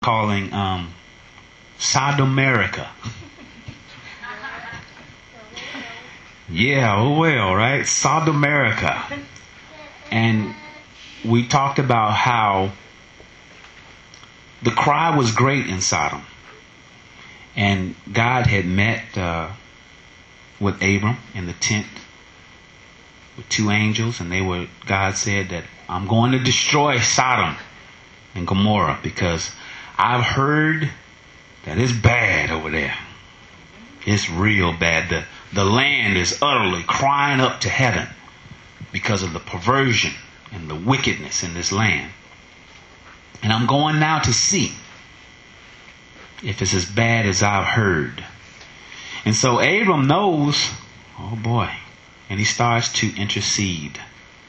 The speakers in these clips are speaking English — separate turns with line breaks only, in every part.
calling Sodomerica. Yeah, oh well, right? Sodomerica. And we talked about how the cry was great in Sodom. And God had met with Abram in the tent with two angels, and God said that I'm going to destroy Sodom and Gomorrah because I've heard that it's bad over there. It's real bad. The land is utterly crying up to heaven because of the perversion and the wickedness in this land. And I'm going now to see if it's as bad as I've heard. And so Abram knows, oh boy, and he starts to intercede.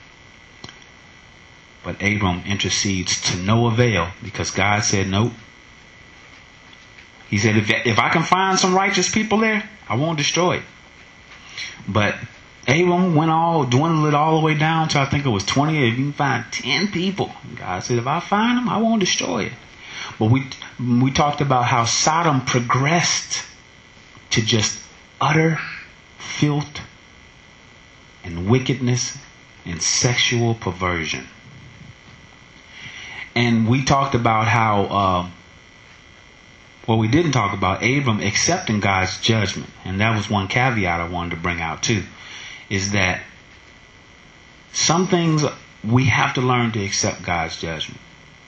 But Abram intercedes to no avail because God said nope. He said, if I can find some righteous people there, I won't destroy it. But Abram dwindled it all the way down to, I think it was 20. If you can find 10 people, God said, if I find them, I won't destroy it. But we talked about how Sodom progressed to just utter filth and wickedness and sexual perversion. And we talked about how, we didn't talk about Abram accepting God's judgment. And that was one caveat I wanted to bring out too, is that some things we have to learn to accept God's judgment.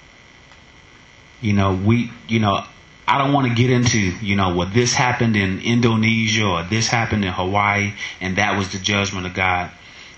I don't want to get into, well, this happened in Indonesia or this happened in Hawaii and that was the judgment of God.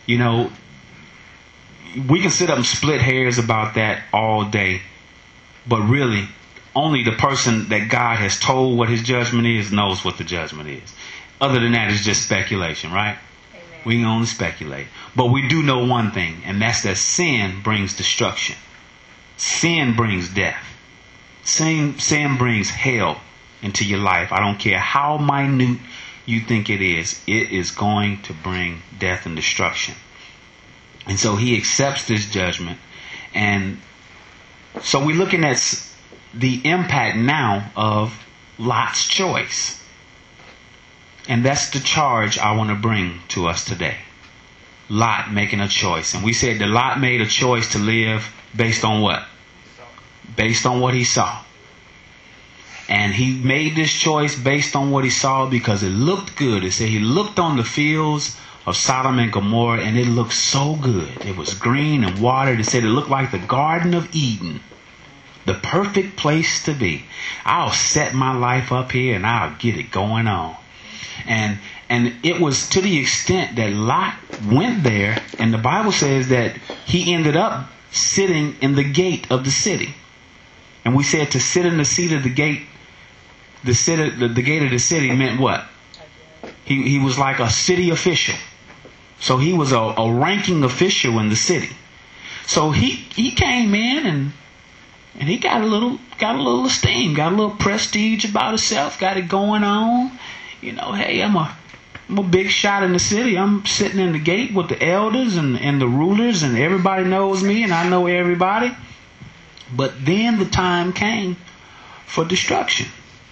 We can sit up and split hairs about that all day, but really only the person that God has told what his judgment is knows what the judgment is. Other than that, it's just speculation, right? Amen. We can only speculate. But we do know one thing, and that's that sin brings destruction. Sin brings death. Sin brings hell into your life. I don't care how minute you think it is going to bring death and destruction. And so he accepts this judgment. And so we're looking at the impact now of Lot's choice. And that's the charge I want to bring to us today. Lot making a choice. And we said that Lot made a choice to live based on what? Based on what he saw. And he made this choice based on what he saw because it looked good. It said he looked on the fields of Sodom and Gomorrah and it looked so good. It was green and watered. It said it looked like the Garden of Eden. The perfect place to be. I'll set my life up here and I'll get it going on. And it was to the extent that Lot went there, and the Bible says that he ended up sitting in the gate of the city. And we said to sit in the seat of the gate, the gate of the city meant what? He was like a city official. So he was a ranking official in the city. So he came in and he got a little esteem, got a little prestige about himself, got it going on. Hey, I'm a big shot in the city. I'm sitting in the gate with the elders and the rulers, and everybody knows me and I know everybody. But then the time came for destruction.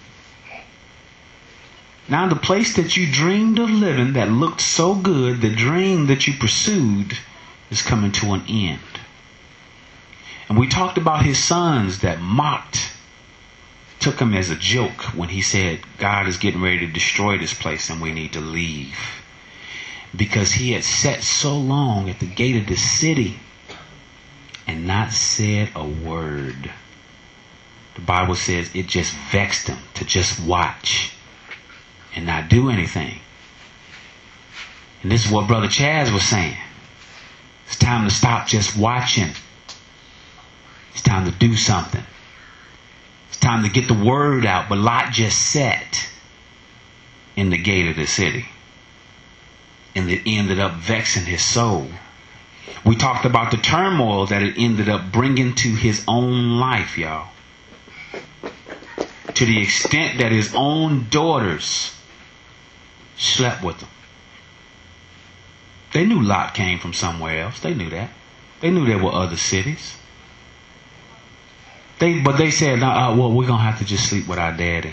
Now the place that you dreamed of living that looked so good, the dream that you pursued is coming to an end. And we talked about his sons that took him as a joke when he said, God is getting ready to destroy this place and we need to leave. Because he had sat so long at the gate of the city and not said a word. The Bible says it just vexed him to just watch and not do anything. And this is what Brother Chaz was saying. It's time to stop just watching. It's time to do something. It's time to get the word out. But Lot just sat in the gate of the city. And it ended up vexing his soul. We talked about the turmoil that it ended up bringing to his own life, y'all. To the extent that his own daughters slept with him. They knew Lot came from somewhere else. They knew that. They knew there were other cities. But they said, well, we're going to have to just sleep with our daddy.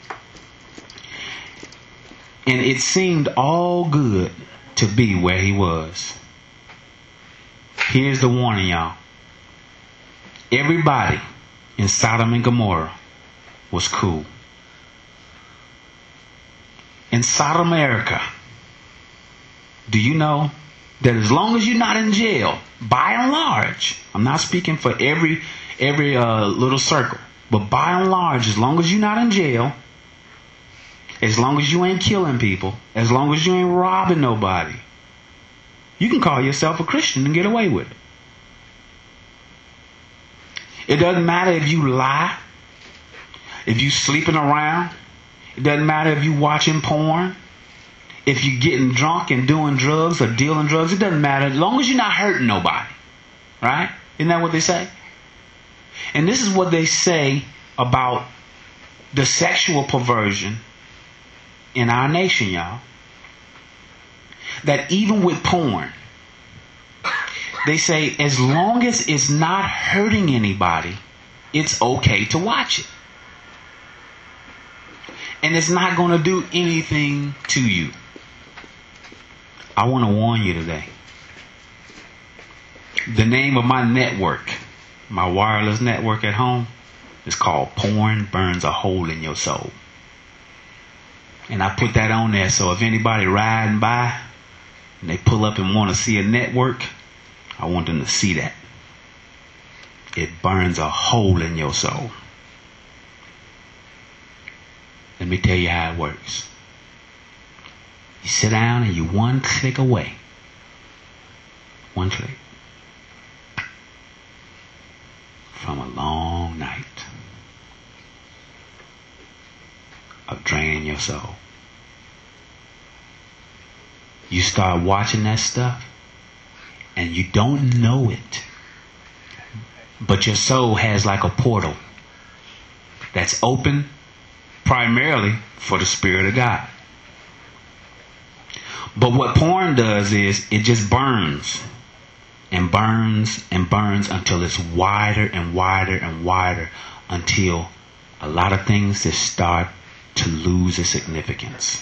And it seemed all good to be where he was. Here's the warning, y'all. Everybody in Sodom and Gomorrah was cool. In Sodom America, do you know that as long as you're not in jail, by and large, I'm not speaking for every little circle, but by and large, as long as you're not in jail, as long as you ain't killing people, as long as you ain't robbing nobody, you can call yourself a Christian and get away with it. It doesn't matter if you lie, if you sleeping around. It doesn't matter if you watching porn, if you getting drunk and doing drugs or dealing drugs. It doesn't matter as long as you're not hurting nobody. Right? Isn't that what they say? And this is what they say about the sexual perversion in our nation, y'all. That even with porn, they say as long as it's not hurting anybody, it's okay to watch it. And it's not going to do anything to you. I want to warn you today. The name of my network, my wireless network at home, is called Porn Burns a Hole in Your Soul. And I put that on there so if anybody riding by and they pull up and want to see a network, I want them to see that. It burns a hole in your soul. Let me tell you how it works. You sit down and you're one click away. One click. From a long night of draining your soul. You start watching that stuff and you don't know it. But your soul has like a portal that's open primarily for the Spirit of God. But what porn does is it just burns and burns and burns until it's wider and wider and wider, until a lot of things just start to lose its significance.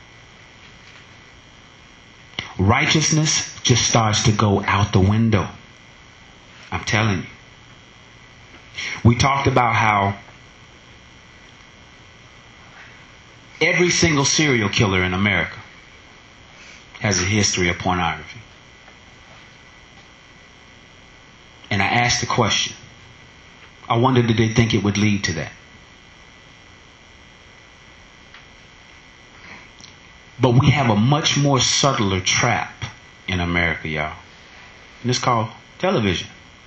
Righteousness just starts to go out the window. I'm telling you. We talked about how every single serial killer in America has a history of pornography. And I asked the question. I wondered, did they think it would lead to that? But we have a much more subtler trap in America, y'all. And it's called television.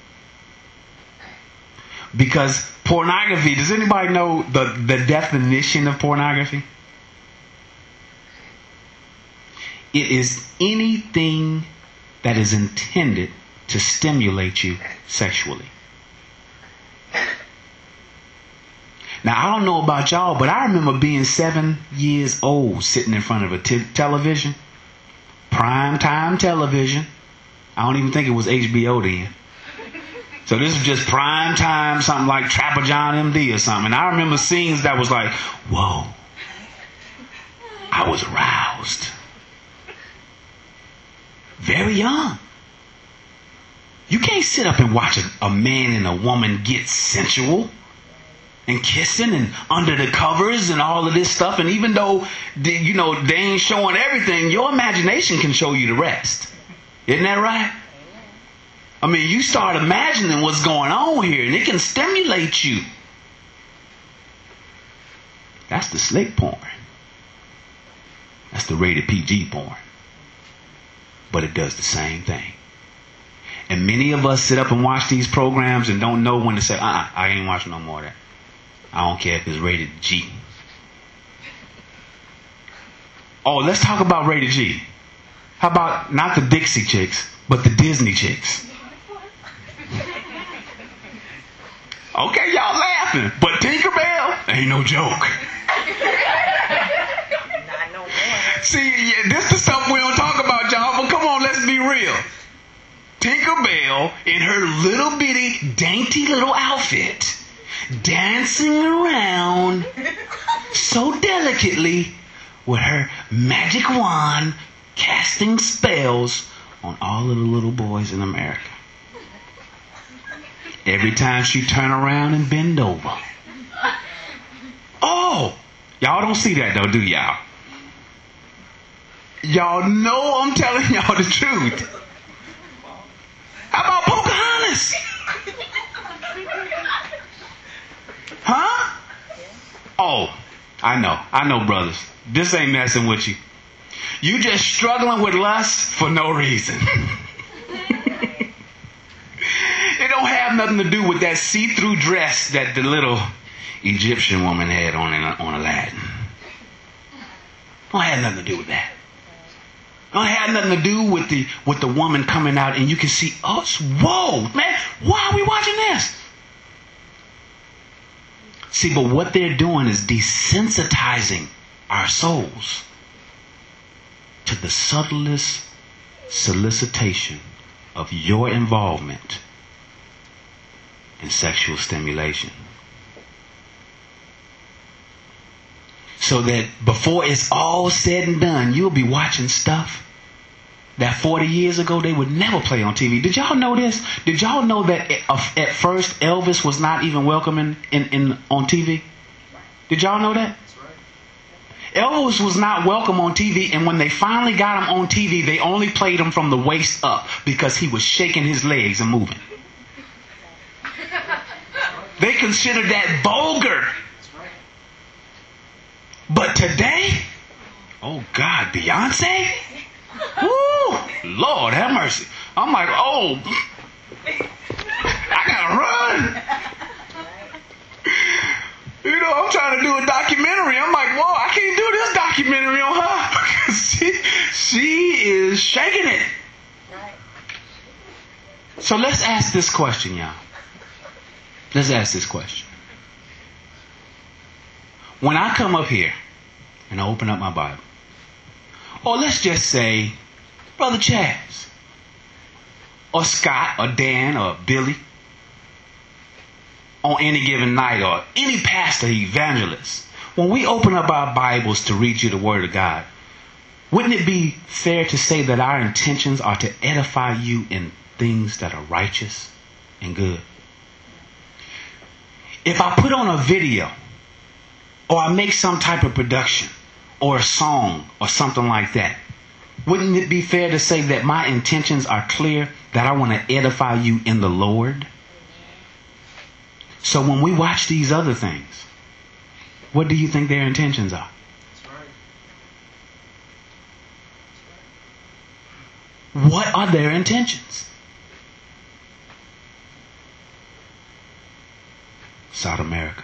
Because pornography, does anybody know the definition of pornography? It is anything that is intended to stimulate you sexually. Now, I don't know about y'all, but I remember being 7 years old sitting in front of a television. Primetime television. I don't even think it was HBO then. So this is just prime time, something like Trapper John MD or something. And I remember scenes that was like, whoa. I was aroused. Very young. You can't sit up and watch a man and a woman get sensual and kissing and under the covers and all of this stuff. And even though, they ain't showing everything, your imagination can show you the rest. Isn't that right? I mean, you start imagining what's going on here and it can stimulate you. That's the slick porn. That's the rated PG porn. But it does the same thing. And many of us sit up and watch these programs and don't know when to say, I ain't watching no more of that. I don't care if it's rated G. Oh, let's talk about rated G. How about not the Dixie chicks, but the Disney chicks? Okay, y'all laughing, but Tinkerbell ain't no joke.
Not no more.
See, this is something we don't talk about, y'all, but come on, let's be real. Tinkerbell, in her little bitty, dainty little outfit, dancing around so delicately with her magic wand, casting spells on all of the little boys in America. Every time she turn around and bend over. Oh, y'all don't see that though, do y'all? Y'all know I'm telling y'all the truth. How about Pocahontas? Huh? Oh, I know, brothers. This ain't messing with you. You just struggling with lust for no reason. It don't have nothing to do with that see-through dress that the little Egyptian woman had on Aladdin. Don't have nothing to do with that. Don't have nothing to do with the woman coming out and you can see us. Whoa, man, why are we watching this? See, but what they're doing is desensitizing our souls to the subtlest solicitation of your involvement in sexual stimulation. So that before it's all said and done, you'll be watching stuff that 40 years ago they would never play on TV. Did y'all know this? Did y'all know that at first Elvis was not even welcome on TV? Did y'all know that? Elvis was not welcome on TV, and when they finally got him on TV, they only played him from the waist up because he was shaking his legs and moving. They considered that vulgar. But today, oh God, Beyonce? Woo! Lord have mercy. I'm like, oh, I gotta run. You know, I'm trying to do a documentary. I'm like, whoa, I can't do this documentary on her because she is shaking it. So let's ask this question, y'all. Let's ask this question. When I come up here and I open up my Bible, or let's just say Brother Chaz, or Scott, or Dan, or Billy, on any given night, or any pastor, evangelist, when we open up our Bibles to read you the Word of God, wouldn't it be fair to say that our intentions are to edify you in things that are righteous and good? If I put on a video, or I make some type of production, or a song, or something like that, wouldn't it be fair to say that my intentions are clear, that I want to edify you in the Lord? So when we watch these other things, what do you think their intentions are? What are their intentions? South America.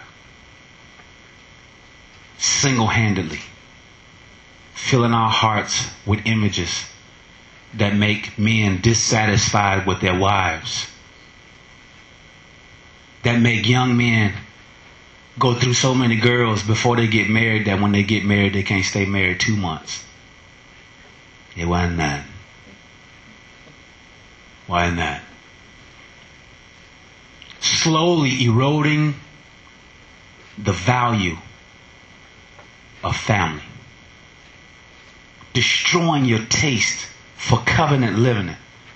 Single-handedly filling our hearts with images that make men dissatisfied with their wives, that make young men go through so many girls before they get married that when they get married they can't stay married 2 months. It wasn't that. Why not? Slowly eroding the value of family. Destroying your taste for covenant living.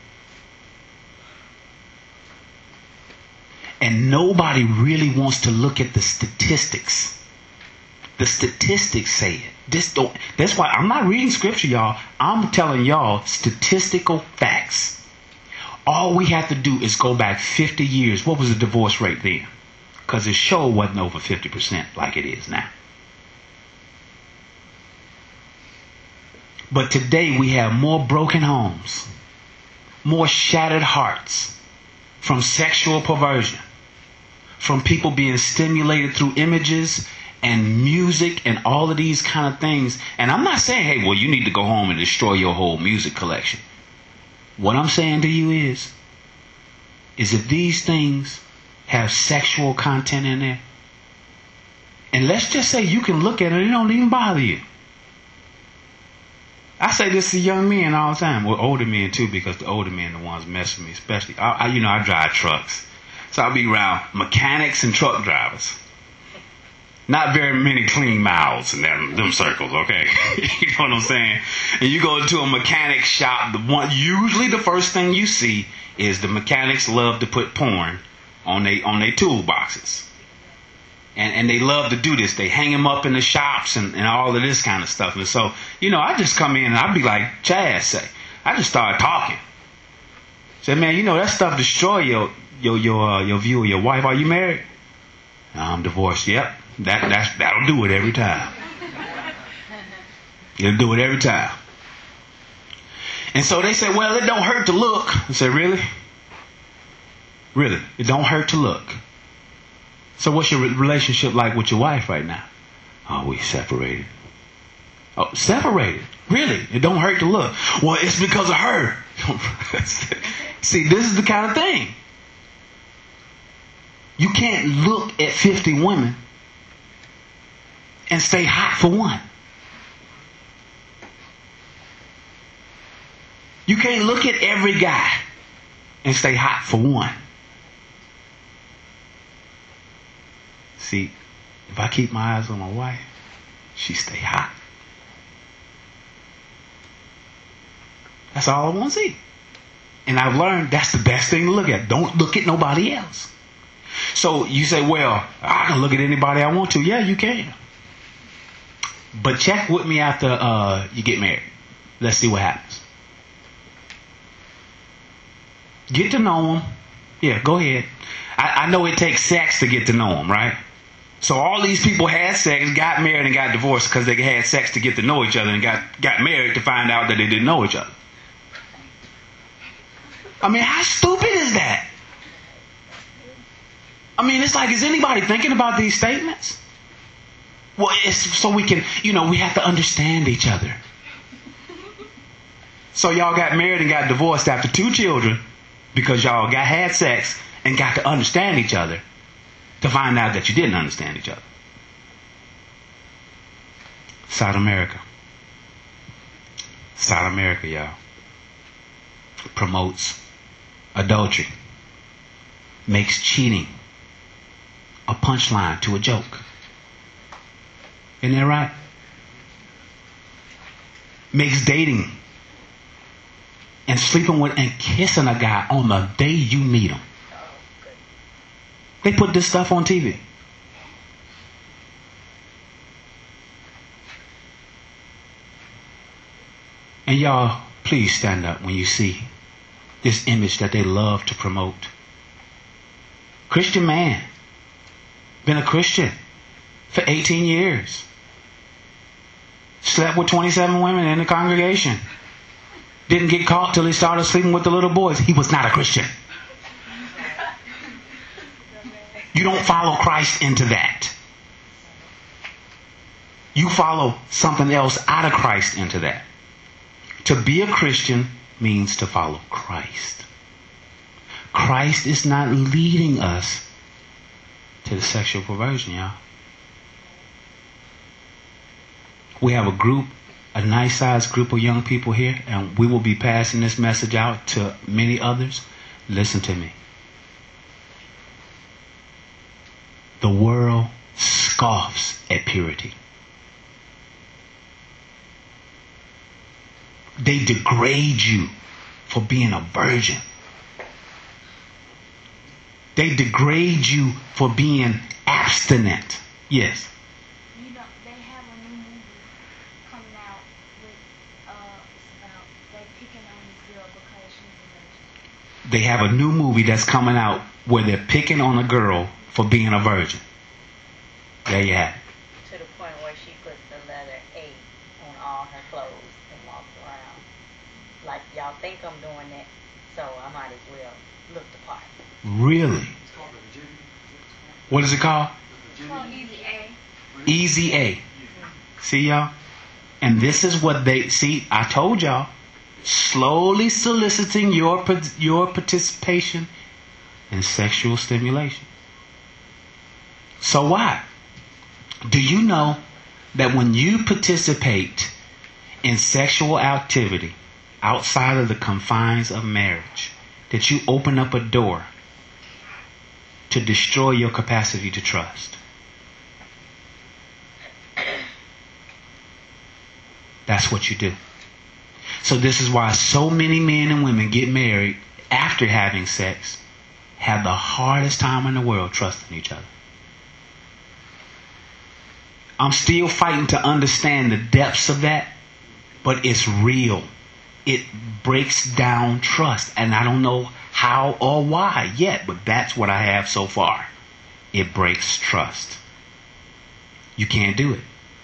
And nobody really wants to look at the statistics. The statistics say it. That's why I'm not reading scripture, y'all. I'm telling y'all statistical facts. All we have to do is go back 50 years. What was the divorce rate then? Because it sure wasn't over 50% like it is now. But today we have more broken homes, more shattered hearts from sexual perversion, from people being stimulated through images and music and all of these kind of things. And I'm not saying, hey, well, you need to go home and destroy your whole music collection. What I'm saying to you is if these things have sexual content in there, and let's just say you can look at it, it don't even bother you. I say this to young men all the time. Well, older men too, because the older men are the ones messing with me, especially. I drive trucks. So I'll be around mechanics and truck drivers. Not very many clean mouths in them circles, okay? You know what I'm saying? And you go to a mechanic shop, usually the first thing you see is the mechanics love to put porn on they toolboxes. And they love to do this. They hang them up in the shops and all of this kind of stuff. And so, I just come in and I'd be like Chaz say. I just start talking. Say, man, that stuff destroy your view of your wife. Are you married? No, I'm divorced. Yep. That'll do it every time. It'll do it every time. And so they say, well, it don't hurt to look. I say, really? Really? It don't hurt to look. So what's your relationship like with your wife right now? Oh, we separated. Oh, separated? Really? It don't hurt to look. Well, it's because of her. See, this is the kind of thing. You can't look at 50 women and stay hot for one. You can't look at every guy and stay hot for one. See, if I keep my eyes on my wife, she stay hot. That's all I want to see. And I've learned that's the best thing to look at. Don't look at nobody else. So you say, well, I can look at anybody I want to. Yeah, you can. But check with me after you get married. Let's see what happens. Get to know them. Yeah, go ahead. I know it takes sex to get to know them, right? So all these people had sex, got married, and got divorced because they had sex to get to know each other and got married to find out that they didn't know each other. I mean, how stupid is that? I mean, it's like, is anybody thinking about these statements? Well, it's so we can, we have to understand each other. So y'all got married and got divorced after 2 children because y'all had sex and got to understand each other to find out that you didn't understand each other. South America. South America, y'all, promotes adultery, makes cheating a punchline to a joke. Isn't that right? Makes dating and sleeping with and kissing a guy on the day you meet him. They put this stuff on TV. And y'all, please stand up when you see this image that they love to promote. Christian man. Been a Christian for 18 years. Slept with 27 women in the congregation. Didn't get caught till he started sleeping with the little boys. He was not a Christian. You don't follow Christ into that. You follow something else out of Christ into that. To be a Christian means to follow Christ. Christ is not leading us to the sexual perversion, y'all. We have a nice sized group of young people here, and we will be passing this message out to many others. Listen to me. The world scoffs at purity. They degrade you for being a virgin. They degrade you for being abstinent. Yes.
They have a new movie coming out with it's about they picking on this girl because she's a virgin.
They have a new movie that's coming out where they're picking on a girl for being a virgin. There you have it.
To the point where she puts the letter A on all her clothes and walks around. Like, y'all think I'm doing that, so I might as well look the part.
Really? What is it called?
It's called Easy A.
Easy A. See, y'all? And this is what they see. I told y'all, slowly soliciting your participation in sexual stimulation. So what? Do you know that when you participate in sexual activity outside of the confines of marriage, that you open up a door to destroy your capacity to trust. That's what you do. So this is why so many men and women get married after having sex, have the hardest time in the world trusting each other. I'm still fighting to understand the depths of that, but it's real. It breaks down trust, and I don't know how or why yet, but that's what I have so far. It breaks trust. You can't do it.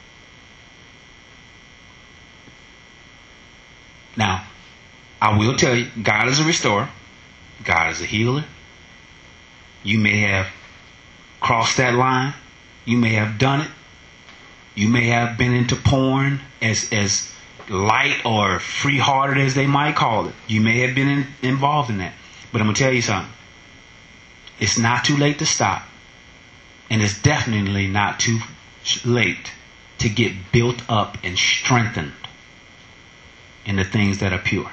Now, I will tell you, God is a restorer. God is a healer. You may have crossed that line. You may have done it. You may have been into porn as light or free-hearted as they might call it. You may have been involved in that. But I'm going to tell you something. It's not too late to stop. And it's definitely not too late to get built up and strengthened in the things that are pure.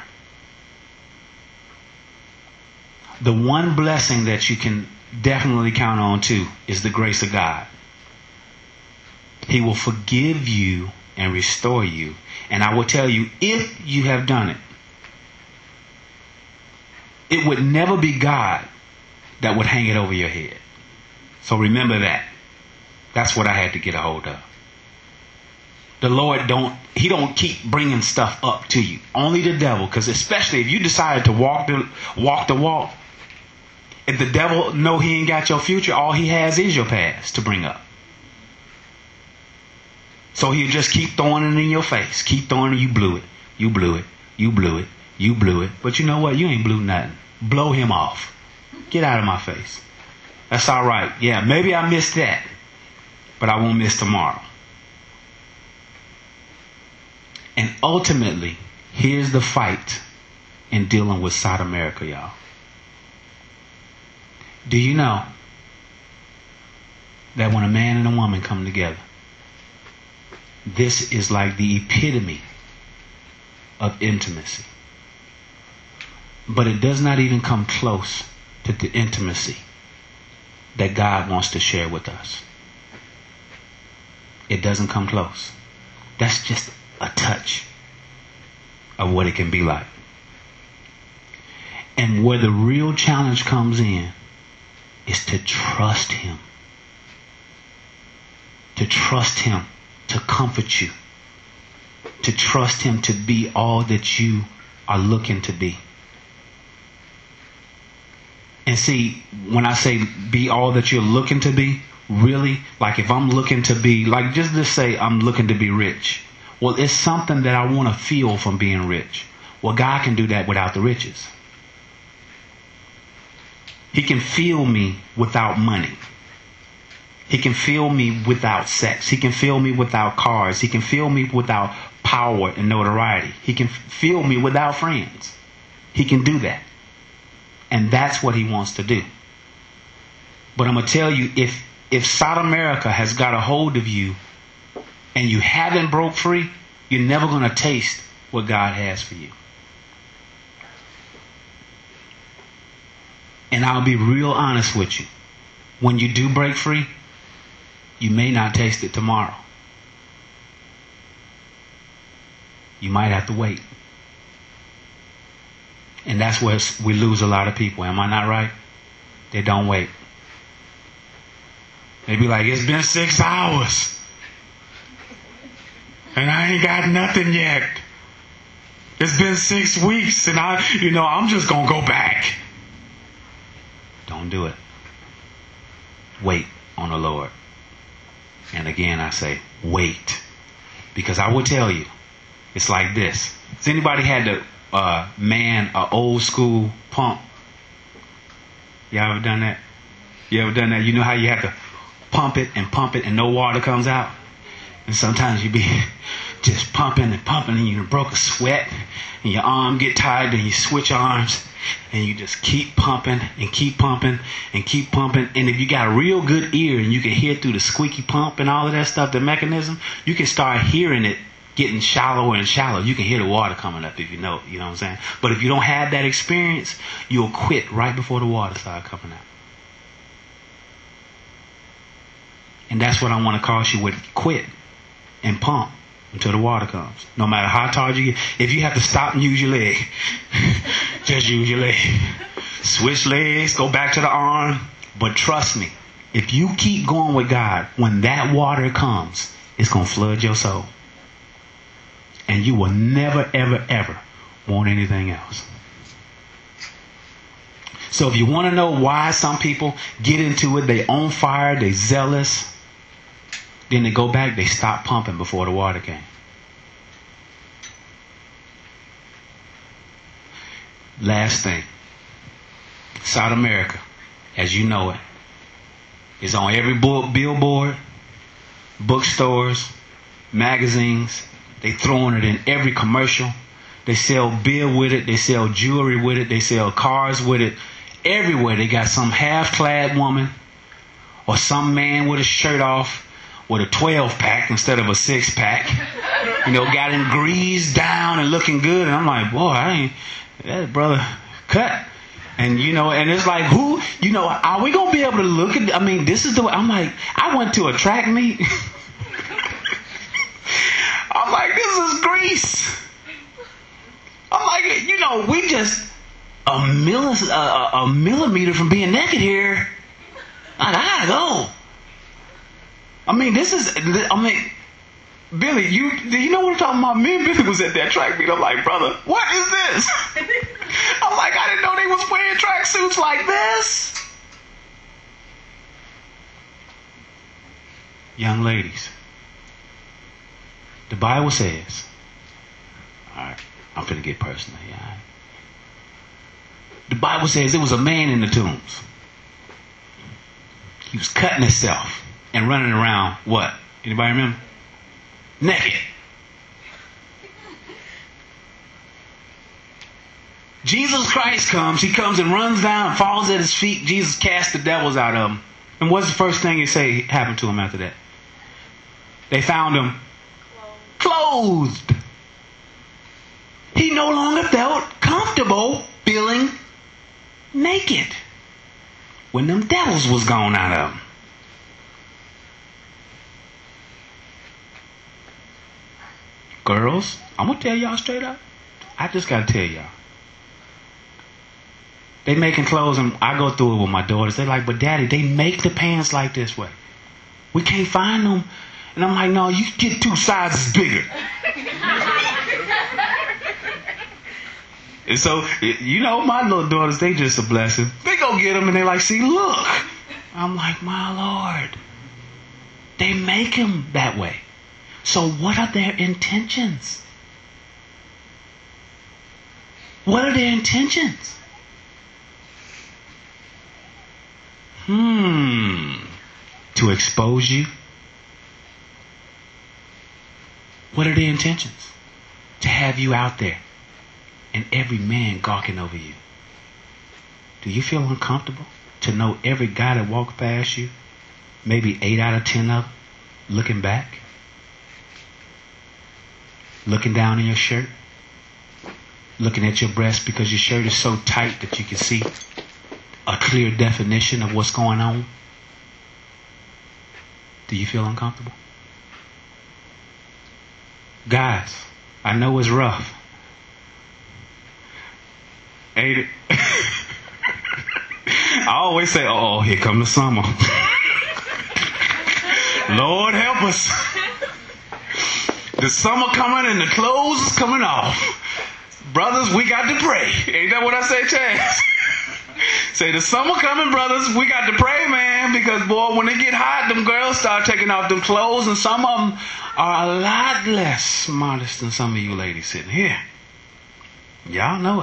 The one blessing that you can definitely count on too is the grace of God. He will forgive you and restore you. And I will tell you, if you have done it, it would never be God that would hang it over your head. So remember that. That's what I had to get a hold of. The Lord don't keep bringing stuff up to you. Only the devil, because especially if you decided to walk the walk, if the devil know he ain't got your future, all he has is your past to bring up. So he'll just keep throwing it in your face. Keep throwing it. You blew it. You blew it. You blew it. You blew it. But you know what? You ain't blew nothing. Blow him off. Get out of my face. That's all right. Yeah, maybe I missed that, but I won't miss tomorrow. And ultimately, here's the fight in dealing with South America, y'all. Do you know that when a man and a woman come together, this is like the epitome of intimacy? But it does not even come close to the intimacy that God wants to share with us. It doesn't come close. That's just a touch of what it can be like. And where the real challenge comes in is to trust Him. To trust Him to comfort you. To trust Him to be all that you are looking to be. And see, when I say be all that you're looking to be, really, like if I'm looking to be, like just to say I'm looking to be rich. Well, it's something that I want to feel from being rich. Well, God can do that without the riches. He can fill me without money. He can fill me without sex. He can fill me without cars. He can fill me without power and notoriety. He can fill me without friends. He can do that. And that's what He wants to do. But I'm going to tell you, if South America has got a hold of you and you haven't broke free, you're never going to taste what God has for you. And I'll be real honest with you. When you do break free, you may not taste it tomorrow. You might have to wait. And that's where we lose a lot of people. Am I not right? They don't wait. They be like, it's been 6 hours. And I ain't got nothing yet. It's been 6 weeks and I'm just going to go back. Don't do it. Wait on the Lord. And again, I say, wait. Because I will tell you, it's like this. Has anybody had to man an old school pump? Y'all ever done that? You ever done that? You know how you have to pump it and no water comes out? And sometimes you be just pumping and you broke a sweat and your arm get tired and you switch arms and you just keep pumping and keep pumping and keep pumping. And if you got a real good ear and you can hear through the squeaky pump and all of that stuff, the mechanism, you can start hearing it getting shallower and shallower. You can hear the water coming up if you know what I'm saying. But if you don't have that experience, you'll quit right before the water starts coming out. And that's what I want to caution you with. Quit and pump until the water comes. No matter how tired you get. If you have to stop and use your leg, just use your leg. Switch legs, go back to the arm. But trust me, if you keep going with God, when that water comes, it's going to flood your soul. And you will never, ever, ever want anything else. So if you want to know why some people get into it, they on fire, they zealous, then they go back, they stop pumping before the water came. Last thing. South America, as you know it, is on every billboard, bookstores, magazines. They throwing it in every commercial. They sell beer with it. They sell jewelry with it. They sell cars with it. Everywhere they got some half-clad woman or some man with a shirt off with a 12-pack instead of a 6-pack. You know, got him greased down and looking good. And I'm like, boy, that brother cut. And, you know, and it's like, who, you know, are we going to be able to look at, I mean, this is the way, I'm like, I went to a track meet. I'm like, this is Greece. I'm like, you know, we just a millimeter from being naked here. I gotta go. I mean, Billy, do you know what I'm talking about? Me and Billy was at that track meet. I'm like, brother, what is this? I'm like, I didn't know they was wearing tracksuits like this. Young ladies, the Bible says, all right, I'm finna get personal here. Right? The Bible says there was a man in the tombs. He was cutting himself and running around, what? Anybody remember? Naked. Jesus Christ comes. He comes and runs down, falls at his feet. Jesus casts the devils out of him. And what's the first thing he say happened to him after that? They found him clothed. He no longer felt comfortable feeling naked when them devils was gone out of him. Girls, I'm going to tell y'all straight up. I just got to tell y'all. They making clothes, and I go through it with my daughters. They're like, but daddy, they make the pants like this way. We can't find them. And I'm like, no, you get 2 sizes bigger. And so, you know, my little daughters, they just a blessing. They go get them and they like, see, look. I'm like, my Lord. They make them that way. So what are their intentions? What are their intentions? To expose you? What are their intentions? To have you out there and every man gawking over you. Do you feel uncomfortable to know every guy that walks past you, maybe 8 out of 10 of them, looking back? Looking down in your shirt? Looking at your breast because your shirt is so tight that you can see a clear definition of what's going on? Do you feel uncomfortable? Guys, I know it's rough. Ain't it? I always say, oh, here come the summer. Lord help us. The summer coming and the clothes is coming off. Brothers, we got to pray. Ain't that what I say, Chaz? Say, the summer coming, brothers, we got to pray, man, because, boy, when it get hot, them girls start taking off them clothes, and some of them are a lot less modest than some of you ladies sitting here. Y'all know it.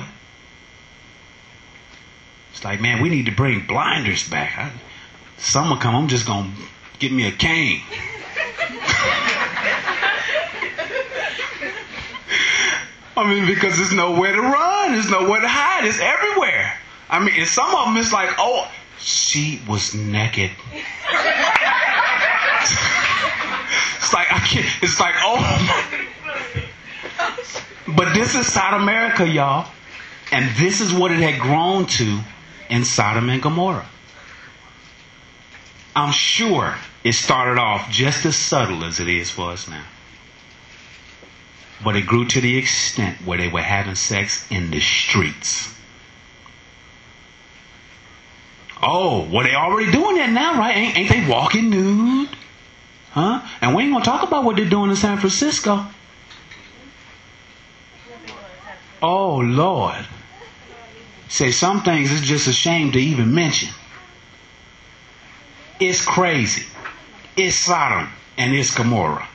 It's like, man, we need to bring blinders back. Summer come, I'm just going to get me a cane. I mean, because there's nowhere to run. There's nowhere to hide. It's everywhere. I mean, and some of them, it's like, oh, she was naked. It's like, I can't. It's like, oh. But this is South America, y'all. And this is what it had grown to in Sodom and Gomorrah. I'm sure it started off just as subtle as it is for us now. But it grew to the extent where they were having sex in the streets. Oh, well, they already doing that now, right? Ain't they walking nude? Huh? And we ain't going to talk about what they're doing in San Francisco. Oh, Lord. Say some things it's just a shame to even mention. It's crazy. It's Sodom and it's Gomorrah.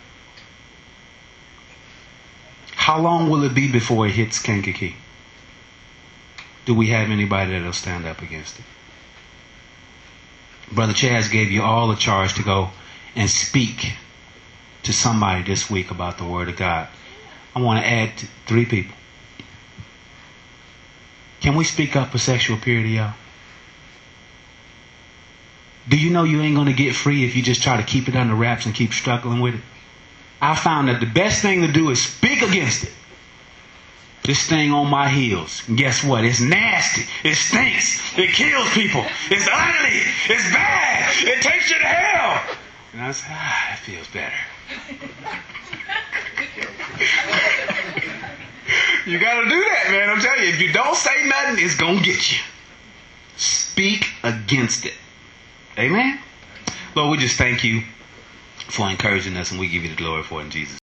How long will it be before it hits Kankakee? Do we have anybody that'll stand up against it? Brother Chaz gave you all a charge to go and speak to somebody this week about the Word of God. I want to add 3 people. Can we speak up for sexual purity, y'all? Do you know you ain't going to get free if you just try to keep it under wraps and keep struggling with it? I found that the best thing to do is speak against it. This thing on my heels. And guess what? It's nasty. It stinks. It kills people. It's ugly. It's bad. It takes you to hell. And I said, that feels better. You got to do that, man. I'm telling you, if you don't say nothing, it's going to get you. Speak against it. Amen? Lord, we just thank you for encouraging us, and we give you the glory for it in Jesus' name.